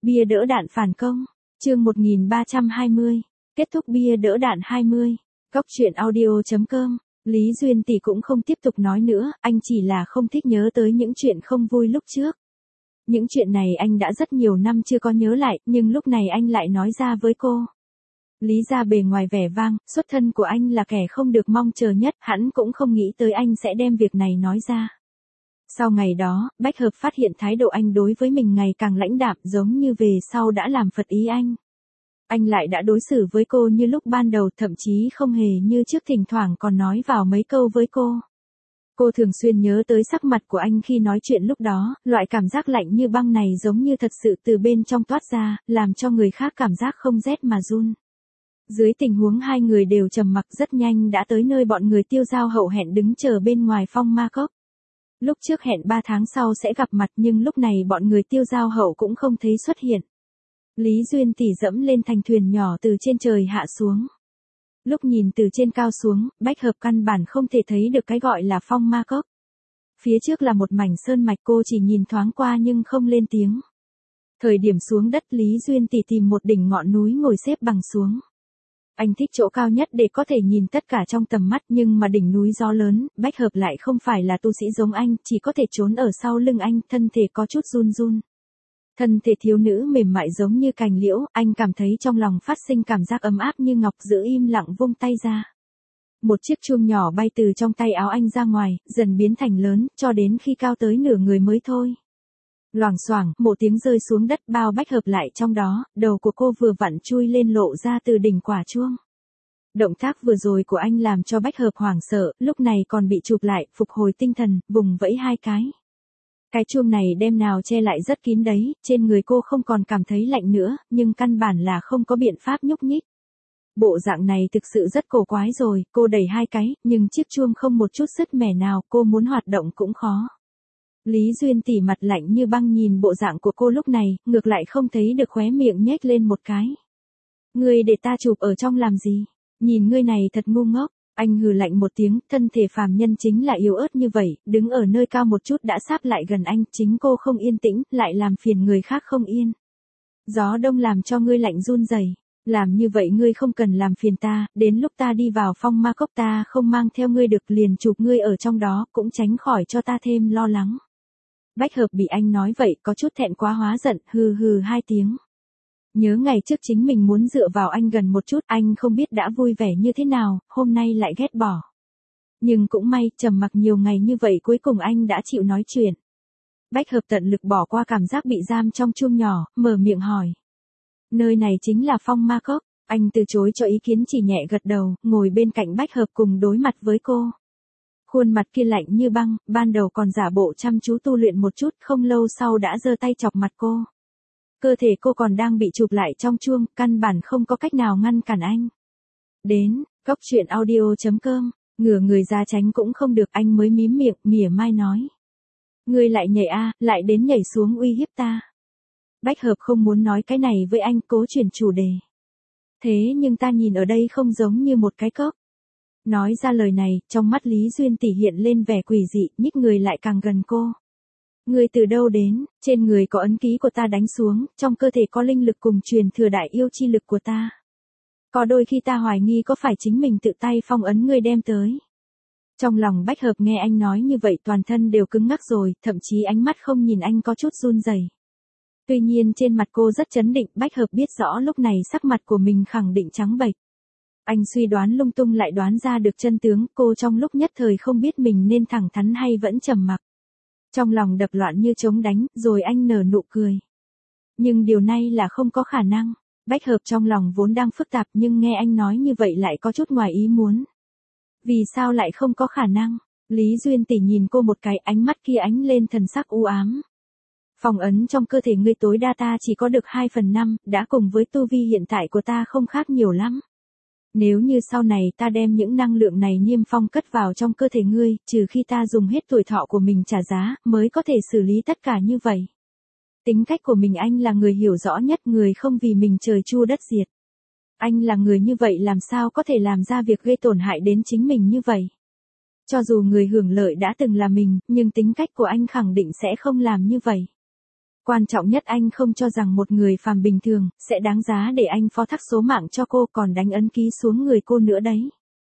Bia đỡ đạn phản công. Chương 1320. Kết thúc bia đỡ đạn 20. Góc truyện audio.com. Lý Duyên Tỷ cũng không tiếp tục nói nữa, anh chỉ là không thích nhớ tới những chuyện không vui lúc trước. Những chuyện này anh đã rất nhiều năm chưa có nhớ lại, nhưng lúc này anh lại nói ra với cô. Lý ra bề ngoài vẻ vang, xuất thân của anh là kẻ không được mong chờ nhất, hắn cũng không nghĩ tới anh sẽ đem việc này nói ra. Sau ngày đó, Bách Hợp phát hiện thái độ anh đối với mình ngày càng lãnh đạm, giống như về sau đã làm phật ý anh. Anh lại đã đối xử với cô như lúc ban đầu, thậm chí không hề như trước, thỉnh thoảng còn nói vào mấy câu với cô. Cô thường xuyên nhớ tới sắc mặt của anh khi nói chuyện lúc đó, loại cảm giác lạnh như băng này giống như thật sự từ bên trong toát ra, làm cho người khác cảm giác không rét mà run. Dưới tình huống hai người đều trầm mặc, rất nhanh đã tới nơi bọn người Tiêu Giao Hậu hẹn đứng chờ bên ngoài Phong Ma Cốc. Lúc trước hẹn 3 tháng sau sẽ gặp mặt, nhưng lúc này bọn người Tiêu Giao Hậu cũng không thấy xuất hiện. Lý Duyên Tỷ dẫm lên thành thuyền nhỏ từ trên trời hạ xuống. Lúc nhìn từ trên cao xuống, Bách Hợp căn bản không thể thấy được cái gọi là Phong Ma Cốc. Phía trước là một mảnh sơn mạch, cô chỉ nhìn thoáng qua nhưng không lên tiếng. Thời điểm xuống đất, Lý Duyên Tỷ tìm một đỉnh ngọn núi ngồi xếp bằng xuống. Anh thích chỗ cao nhất để có thể nhìn tất cả trong tầm mắt, nhưng mà đỉnh núi gió lớn, Bách Hợp lại không phải là tu sĩ giống anh, chỉ có thể trốn ở sau lưng anh, thân thể có chút run run. Thân thể thiếu nữ mềm mại giống như cành liễu, anh cảm thấy trong lòng phát sinh cảm giác ấm áp như ngọc, giữ im lặng vung tay ra. Một chiếc chuông nhỏ bay từ trong tay áo anh ra ngoài, dần biến thành lớn, cho đến khi cao tới nửa người mới thôi. Loảng xoảng, một tiếng rơi xuống đất, bao Bách Hợp lại trong đó, đầu của cô vừa vặn chui lên lộ ra từ đỉnh quả chuông. Động tác vừa rồi của anh làm cho Bách Hợp hoảng sợ, lúc này còn bị chụp lại, phục hồi tinh thần, vùng vẫy hai cái. Cái chuông này đem nào che lại rất kín đấy, trên người cô không còn cảm thấy lạnh nữa, nhưng căn bản là không có biện pháp nhúc nhích. Bộ dạng này thực sự rất cổ quái rồi, cô đẩy hai cái, nhưng chiếc chuông không một chút sứt mẻ nào, cô muốn hoạt động cũng khó. Lý Duyên Tỷ mặt lạnh như băng nhìn bộ dạng của cô lúc này, ngược lại không thấy được khóe miệng nhếch lên một cái. Ngươi để ta chụp ở trong làm gì? Nhìn ngươi này thật ngu ngốc. Anh hừ lạnh một tiếng, thân thể phàm nhân chính là yếu ớt như vậy, đứng ở nơi cao một chút đã sáp lại gần anh, chính cô không yên tĩnh, lại làm phiền người khác không yên. Gió đông làm cho ngươi lạnh run rẩy. Làm như vậy ngươi không cần làm phiền ta, đến lúc ta đi vào Phong Ma Cốc ta không mang theo ngươi được, liền chụp ngươi ở trong đó, cũng tránh khỏi cho ta thêm lo lắng. Bách Hợp bị anh nói vậy có chút thẹn quá hóa giận, hừ hừ hai tiếng. Nhớ ngày trước chính mình muốn dựa vào anh gần một chút, anh không biết đã vui vẻ như thế nào, hôm nay lại ghét bỏ. Nhưng cũng may, trầm mặc nhiều ngày như vậy cuối cùng anh đã chịu nói chuyện. Bách Hợp tận lực bỏ qua cảm giác bị giam trong chuông nhỏ, mở miệng hỏi. Nơi này chính là Phong Ma Cốc. Anh từ chối cho ý kiến, chỉ nhẹ gật đầu, ngồi bên cạnh Bách Hợp cùng đối mặt với cô. Khuôn mặt kia lạnh như băng, ban đầu còn giả bộ chăm chú tu luyện một chút, không lâu sau đã giơ tay chọc mặt cô. Cơ thể cô còn đang bị chụp lại trong chuông, căn bản không có cách nào ngăn cản anh. Đến, góc truyện audio.com, ngửa người ra tránh cũng không được, anh mới mím miệng, mỉa mai nói. Ngươi lại nhảy lại đến nhảy xuống uy hiếp ta. Bách Hợp không muốn nói cái này với anh, cố chuyển chủ đề. Thế nhưng ta nhìn ở đây không giống như một cái cốc. Nói ra lời này, trong mắt Lý Duyên Tỷ hiện lên vẻ quỷ dị, nhích người lại càng gần cô. Người từ đâu đến, trên người có ấn ký của ta đánh xuống, trong cơ thể có linh lực cùng truyền thừa đại yêu chi lực của ta. Có đôi khi ta hoài nghi có phải chính mình tự tay phong ấn ngươi đem tới. Trong lòng Bách Hợp nghe anh nói như vậy toàn thân đều cứng ngắc rồi, thậm chí ánh mắt không nhìn anh có chút run rẩy. Tuy nhiên trên mặt cô rất trấn định, Bách Hợp biết rõ lúc này sắc mặt của mình khẳng định trắng bệch. Anh suy đoán lung tung lại đoán ra được chân tướng, cô trong lúc nhất thời không biết mình nên thẳng thắn hay vẫn trầm mặc. Trong lòng đập loạn như trống đánh, rồi anh nở nụ cười. Nhưng điều này là không có khả năng. Bách Hợp trong lòng vốn đang phức tạp, nhưng nghe anh nói như vậy lại có chút ngoài ý muốn. Vì sao lại không có khả năng? Lý Duyên Tỷ nhìn cô một cái, ánh mắt kia ánh lên thần sắc u ám. Phong ấn trong cơ thể ngươi tối đa ta chỉ có được 2/5, đã cùng với tu vi hiện tại của ta không khác nhiều lắm. Nếu như sau này ta đem những năng lượng này niêm phong cất vào trong cơ thể ngươi, trừ khi ta dùng hết tuổi thọ của mình trả giá, mới có thể xử lý tất cả như vậy. Tính cách của mình anh là người hiểu rõ nhất, người không vì mình trời chua đất diệt. Anh là người như vậy làm sao có thể làm ra việc gây tổn hại đến chính mình như vậy. Cho dù người hưởng lợi đã từng là mình, nhưng tính cách của anh khẳng định sẽ không làm như vậy. Quan trọng nhất anh không cho rằng một người phàm bình thường, sẽ đáng giá để anh phó thác số mạng cho cô còn đánh ấn ký xuống người cô nữa đấy.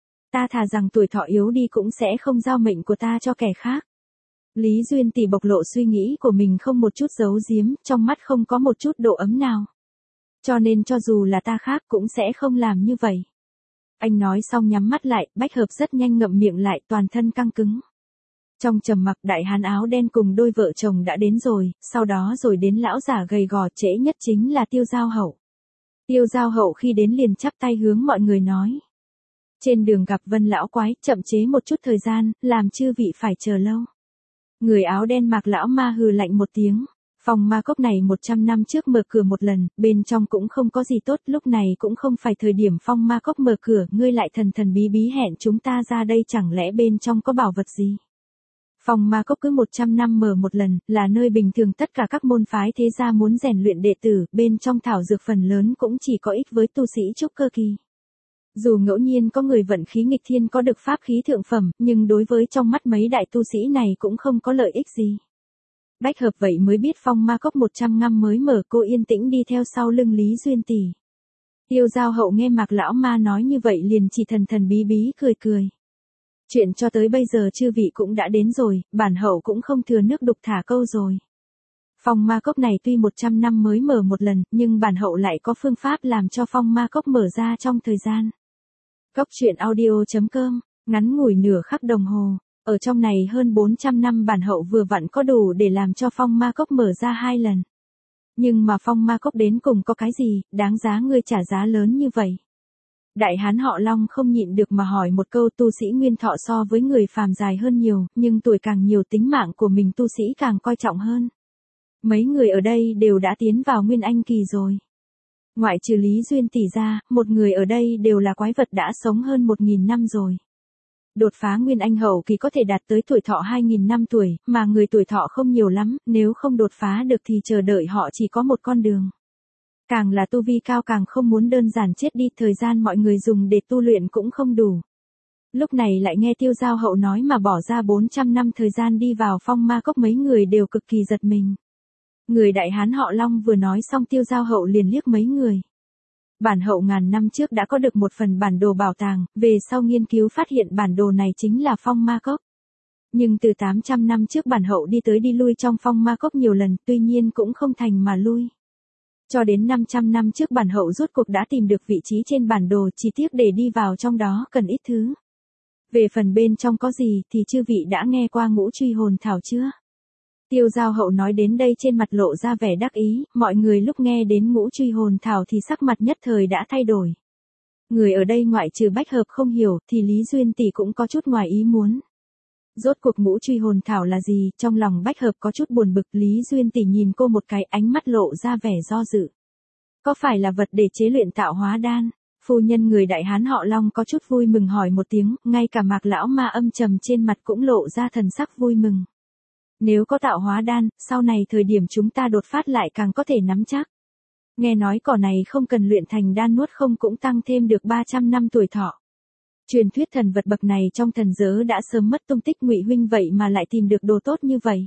Ta thà rằng tuổi thọ yếu đi cũng sẽ không giao mệnh của ta cho kẻ khác. Lý Duyên Tỷ bộc lộ suy nghĩ của mình không một chút giấu giếm, trong mắt không có một chút độ ấm nào. Cho nên cho dù là ta khác cũng sẽ không làm như vậy. Anh nói xong nhắm mắt lại, Bách Hợp rất nhanh ngậm miệng lại, toàn thân căng cứng. Trong trầm mặc, đại hán áo đen cùng đôi vợ chồng đã đến rồi, sau đó rồi đến lão giả gầy gò, trễ nhất chính là Tiêu Giao Hậu. Tiêu Giao Hậu khi đến liền chắp tay hướng mọi người nói. Trên đường gặp Vân lão quái, chậm chế một chút thời gian, làm chư vị phải chờ lâu. Người áo đen mặc lão ma hừ lạnh một tiếng. Phòng ma cốc này 100 năm trước mở cửa một lần, bên trong cũng không có gì tốt, lúc này cũng không phải thời điểm phong ma cốc mở cửa, ngươi lại thần thần bí bí hẹn chúng ta ra đây, chẳng lẽ bên trong có bảo vật gì? Phòng ma cốc cứ 100 năm mở một lần, là nơi bình thường tất cả các môn phái thế gia muốn rèn luyện đệ tử, bên trong thảo dược phần lớn cũng chỉ có ích với tu sĩ trúc cơ kỳ. Dù ngẫu nhiên có người vận khí nghịch thiên có được pháp khí thượng phẩm, nhưng đối với trong mắt mấy đại tu sĩ này cũng không có lợi ích gì. Bách Hợp vậy mới biết phong ma cốc 100 năm mới mở, cô yên tĩnh đi theo sau lưng Lý Duyên Tỷ. Tiêu Giao Hậu nghe Mạc lão ma nói như vậy liền chỉ thần thần bí bí cười cười. Chuyện cho tới bây giờ chư vị cũng đã đến rồi, bản hậu cũng không thừa nước đục thả câu rồi. Phong ma cốc này tuy 100 năm mới mở một lần, nhưng bản hậu lại có phương pháp làm cho phong ma cốc mở ra trong thời gian. Cốc truyện audio.com, ngắn ngủi nửa khắc đồng hồ. Ở trong này hơn 400 năm bản hậu vừa vặn có đủ để làm cho phong ma cốc mở ra 2 lần. Nhưng mà phong ma cốc đến cùng có cái gì, đáng giá ngươi trả giá lớn như vậy? Đại hán họ Long không nhịn được mà hỏi một câu, tu sĩ nguyên thọ so với người phàm dài hơn nhiều, nhưng tuổi càng nhiều tính mạng của mình tu sĩ càng coi trọng hơn. Mấy người ở đây đều đã tiến vào Nguyên Anh kỳ rồi. Ngoại trừ Lý Duyên Tỷ ra, một người ở đây đều là quái vật đã sống hơn 1000 năm rồi. Đột phá Nguyên Anh hậu kỳ có thể đạt tới tuổi thọ 2000 năm tuổi, mà người tuổi thọ không nhiều lắm, nếu không đột phá được thì chờ đợi họ chỉ có một con đường. Càng là tu vi cao càng không muốn đơn giản chết đi, thời gian mọi người dùng để tu luyện cũng không đủ. Lúc này lại nghe Tiêu Giao Hậu nói mà bỏ ra 400 năm thời gian đi vào phong ma cốc, mấy người đều cực kỳ giật mình. Người đại hán họ Long vừa nói xong Tiêu Giao Hậu liền liếc mấy người. Bản hậu ngàn năm trước đã có được một phần bản đồ bảo tàng, về sau nghiên cứu phát hiện bản đồ này chính là phong ma cốc. Nhưng từ 800 năm trước bản hậu đi tới đi lui trong phong ma cốc nhiều lần, tuy nhiên cũng không thành mà lui. Cho đến 500 năm trước bản hậu rốt cuộc đã tìm được vị trí trên bản đồ, chỉ tiếc để đi vào trong đó cần ít thứ. Về phần bên trong có gì thì chư vị đã nghe qua Ngũ Truy Hồn Thảo chưa? Tiêu Giao Hậu nói đến đây trên mặt lộ ra vẻ đắc ý, mọi người lúc nghe đến Ngũ Truy Hồn Thảo thì sắc mặt nhất thời đã thay đổi. Người ở đây ngoại trừ Bách Hợp không hiểu thì Lý Duyên Tỷ cũng có chút ngoài ý muốn. Rốt cuộc Ngũ Truy Hồn Thảo là gì, trong lòng Bách Hợp có chút buồn bực, Lý Duyên Tỷ nhìn cô một cái, ánh mắt lộ ra vẻ do dự. Có phải là vật để chế luyện tạo hóa đan? Phu nhân người đại hán họ Long có chút vui mừng hỏi một tiếng, ngay cả Mạc lão ma âm trầm trên mặt cũng lộ ra thần sắc vui mừng. Nếu có tạo hóa đan, sau này thời điểm chúng ta đột phát lại càng có thể nắm chắc. Nghe nói cỏ này không cần luyện thành đan nuốt không cũng tăng thêm được 300 năm tuổi thọ. Truyền thuyết thần vật bậc này trong thần giới đã sớm mất tung tích, Ngụy huynh vậy mà lại tìm được đồ tốt như vậy.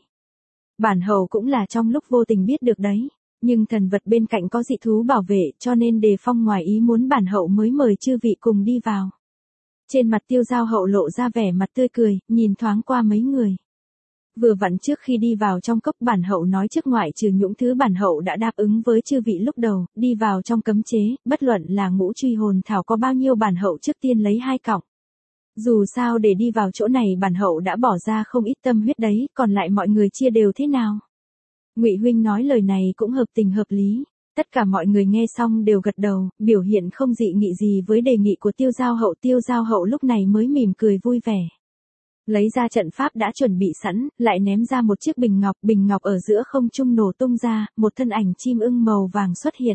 Bản hầu cũng là trong lúc vô tình biết được đấy, nhưng thần vật bên cạnh có dị thú bảo vệ cho nên đề phong ngoài ý muốn bản hậu mới mời chư vị cùng đi vào. Trên mặt Tiêu Giao Hậu lộ ra vẻ mặt tươi cười, nhìn thoáng qua mấy người. Vừa vặn trước khi đi vào trong cốc bản hậu nói trước ngoại trừ những thứ bản hậu đã đáp ứng với chư vị lúc đầu, đi vào trong cấm chế, bất luận là Ngũ Truy Hồn Thảo có bao nhiêu bản hậu trước tiên lấy 2 cọng. Dù sao để đi vào chỗ này bản hậu đã bỏ ra không ít tâm huyết đấy, còn lại mọi người chia đều thế nào? Ngụy huynh nói lời này cũng hợp tình hợp lý. Tất cả mọi người nghe xong đều gật đầu, biểu hiện không dị nghị gì với đề nghị của Tiêu Giao Hậu. Tiêu Giao Hậu lúc này mới mỉm cười vui vẻ. Lấy ra trận pháp đã chuẩn bị sẵn, lại ném ra một chiếc bình ngọc ở giữa không trung nổ tung ra, một thân ảnh chim ưng màu vàng xuất hiện.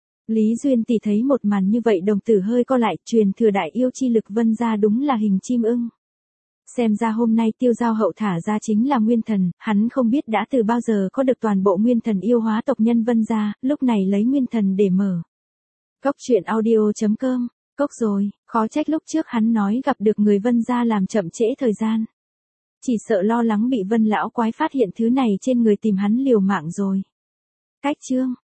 Lý Duyên Tỷ thấy một màn như vậy đồng tử hơi co lại, truyền thừa đại yêu chi lực vân ra đúng là hình chim ưng. Xem ra hôm nay Tiêu Giao Hậu thả ra chính là nguyên thần, hắn không biết đã từ bao giờ có được toàn bộ nguyên thần yêu hóa tộc nhân vân ra, lúc này lấy nguyên thần để mở. Cốc truyện audio.com, cốc rồi, khó trách lúc trước hắn nói gặp được người vân ra làm chậm trễ thời gian. Chỉ sợ lo lắng bị vân lão quái phát hiện thứ này trên người tìm hắn liều mạng rồi. Khách chương.